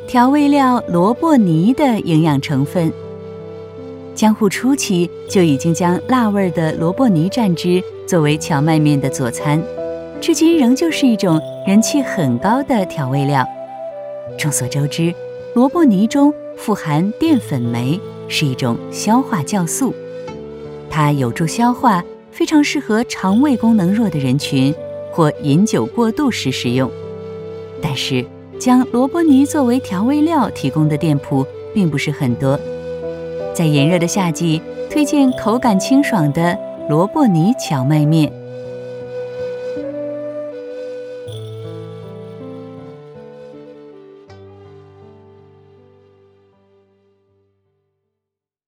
调味料萝卜泥的营养成分。江户初期就已经将辣味的萝卜泥蘸汁作为荞麦面的佐餐，至今仍旧是一种人气很高的调味料。众所周知，萝卜泥中富含淀粉酶，是一种消化酵素，它有助消化，非常适合肠胃功能弱的人群或饮酒过度时食用。但是将萝卜泥作为调味料提供的店铺并不是很多。在炎热的夏季，推荐口感清爽的萝卜泥荞麦面。